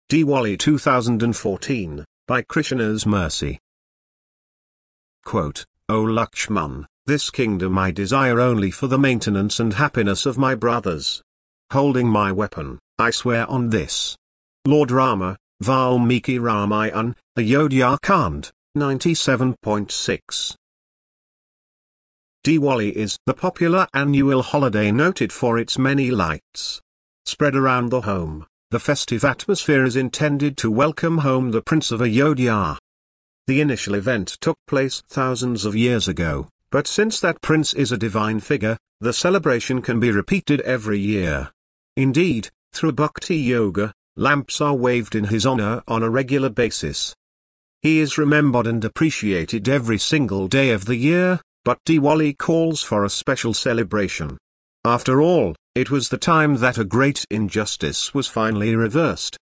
Diwali 2014, by Krishna's Mercy. Quote, O Lakshman, this kingdom I desire only for the maintenance and happiness of my brothers. Holding my weapon, I swear on this. Lord Rama, Valmiki Ramayana, Ayodhya Kand, 97.6. Diwali is the popular annual holiday noted for its many lights spread around the home. The festive atmosphere is intended to welcome home the Prince of Ayodhya. The initial event took place thousands of years ago, but since that prince is a divine figure, the celebration can be repeated every year. Indeed, through Bhakti Yoga, lamps are waved in his honor on a regular basis. He is remembered and appreciated every single day of the year, but Diwali calls for a special celebration. After all, it was the time that a great injustice was finally reversed.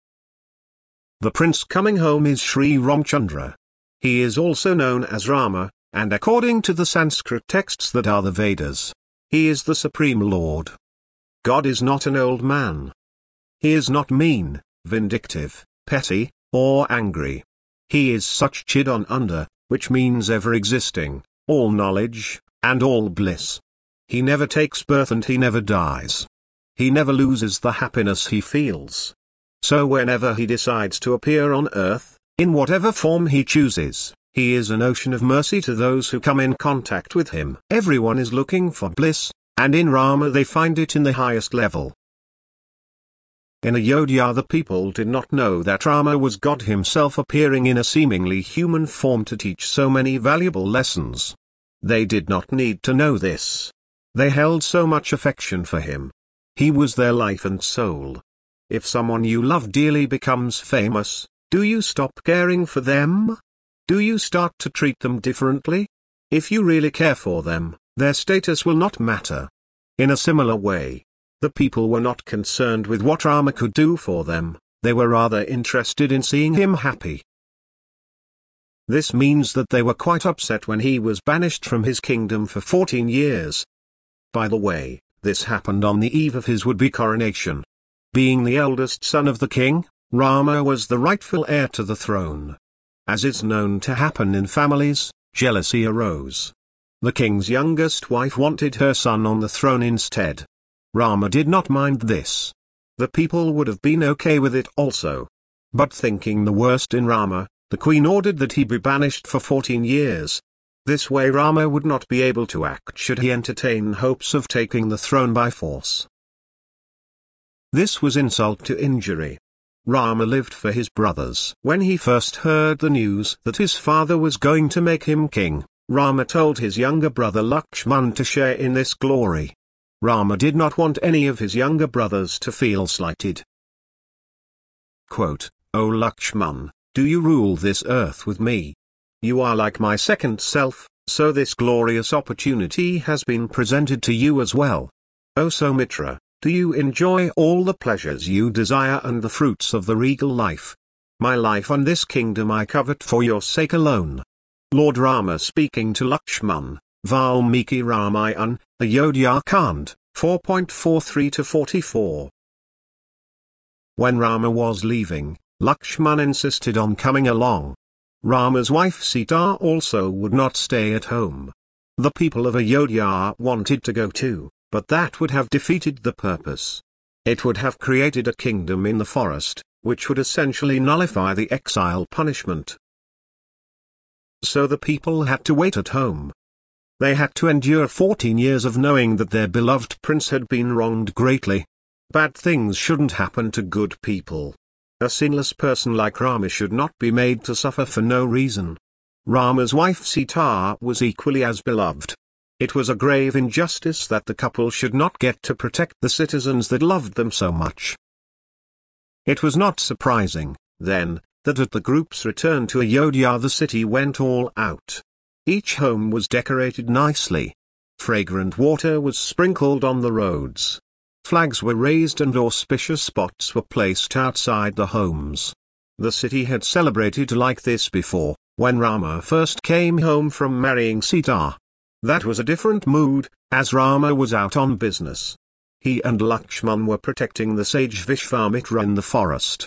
The prince coming home is Sri Ramchandra. He is also known as Rama, and according to the Sanskrit texts that are the Vedas, he is the Supreme Lord. God is not an old man. He is not mean, vindictive, petty, or angry. He is Satchidan Anda, which means ever-existing, all knowledge, and all bliss. He never takes birth and he never dies. He never loses the happiness he feels. So whenever he decides to appear on earth, in whatever form he chooses, he is an ocean of mercy to those who come in contact with him. Everyone is looking for bliss, and in Rama they find it in the highest level. In Ayodhya the people did not know that Rama was God himself appearing in a seemingly human form to teach so many valuable lessons. They did not need to know this. They held so much affection for him. He was their life and soul. If someone you love dearly becomes famous, do you stop caring for them? Do you start to treat them differently? If you really care for them, their status will not matter. In a similar way, the people were not concerned with what Rama could do for them, they were rather interested in seeing him happy. This means that they were quite upset when he was banished from his kingdom for 14 years. By the way, this happened on the eve of his would-be coronation. Being the eldest son of the king, Rama was the rightful heir to the throne. As is known to happen in families, jealousy arose. The king's youngest wife wanted her son on the throne instead. Rama did not mind this. The people would have been okay with it also. But thinking the worst in Rama, the queen ordered that he be banished for 14 years. This way Rama would not be able to act should he entertain hopes of taking the throne by force. This was insult to injury. Rama lived for his brothers. When he first heard the news that his father was going to make him king, Rama told his younger brother Lakshman to share in this glory. Rama did not want any of his younger brothers to feel slighted. Quote, O Lakshman, do you rule this earth with me? You are like my second self, so this glorious opportunity has been presented to you as well. O Soumitra, do you enjoy all the pleasures you desire and the fruits of the regal life? My life and this kingdom I covet for your sake alone. Lord Rama speaking to Lakshman, Valmiki Ramayana, Ayodhya Kand, 4.43-44. When Rama was leaving, Lakshman insisted on coming along. Rama's wife Sita also would not stay at home. The people of Ayodhya wanted to go too, but that would have defeated the purpose. It would have created a kingdom in the forest, which would essentially nullify the exile punishment. So the people had to wait at home. They had to endure 14 years of knowing that their beloved prince had been wronged greatly. Bad things shouldn't happen to good people. A sinless person like Rama should not be made to suffer for no reason. Rama's wife Sita was equally as beloved. It was a grave injustice that the couple should not get to protect the citizens that loved them so much. It was not surprising, then, that at the group's return to Ayodhya the city went all out. Each home was decorated nicely. Fragrant water was sprinkled on the roads. Flags were raised and auspicious spots were placed outside the homes. The city had celebrated like this before, when Rama first came home from marrying Sita. That was a different mood, as Rama was out on business. He and Lakshman were protecting the sage Vishvamitra in the forest.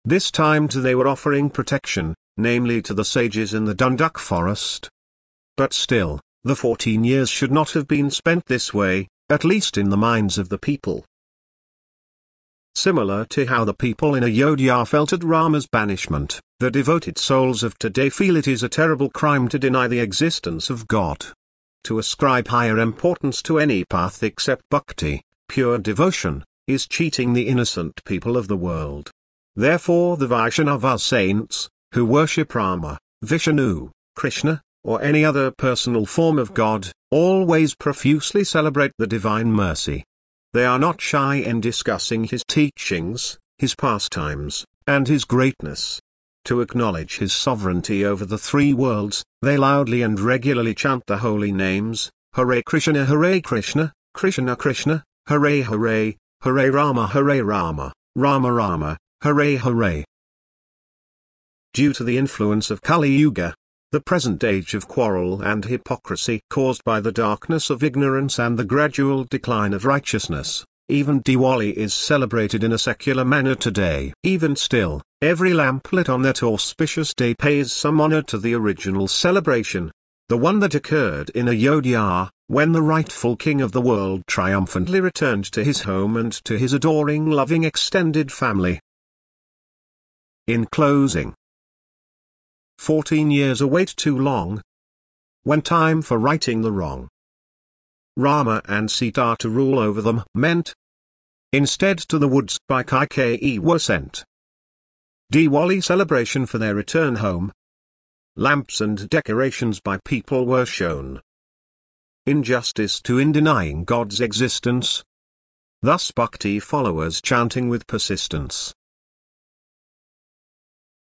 This time too they were offering protection, namely to the sages in the Dundalk forest. But still, the 14 years should not have been spent this way, at least in the minds of the people. Similar to how the people in Ayodhya felt at Rama's banishment, the devoted souls of today feel it is a terrible crime to deny the existence of God. To ascribe higher importance to any path except bhakti, pure devotion, is cheating the innocent people of the world. Therefore the Vaishnava saints, who worship Rama, Vishnu, Krishna, or any other personal form of God, always profusely celebrate the divine mercy. They are not shy in discussing his teachings, his pastimes, and his greatness. To acknowledge his sovereignty over the three worlds, they loudly and regularly chant the holy names, Hare Krishna, Krishna Krishna, Hare Hare, Hare Rama, Rama Rama, Hare Hare. Due to the influence of Kali Yuga, the present age of quarrel and hypocrisy caused by the darkness of ignorance and the gradual decline of righteousness, even Diwali is celebrated in a secular manner today. Even still, every lamp lit on that auspicious day pays some honor to the original celebration, the one that occurred in Ayodhya, when the rightful king of the world triumphantly returned to his home and to his adoring loving extended family. In closing, 14 years are wait too long. When time for righting the wrong, Rama and Sita to rule over them meant. Instead to the woods by Kaikeyi were sent. Diwali celebration for their return home. Lamps and decorations by people were shown. Injustice to in denying God's existence. Thus bhakti followers chanting with persistence.